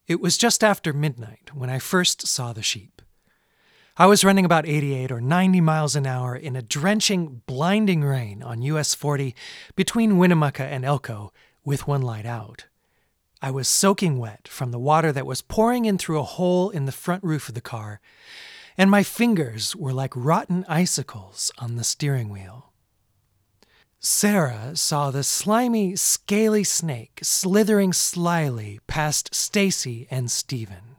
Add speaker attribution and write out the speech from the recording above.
Speaker 1: It was just after midnight when I first saw the sheep. I was running about 88 or 90 miles an hour in a drenching, blinding rain on US 40 between Winnemucca and Elko with one light out. I was soaking wet from the water that was pouring in through a hole in the front roof of the car, and my fingers were like rotten icicles on the steering wheel. Sarah saw the slimy, scaly snake slithering slyly past Stacy and Stephen.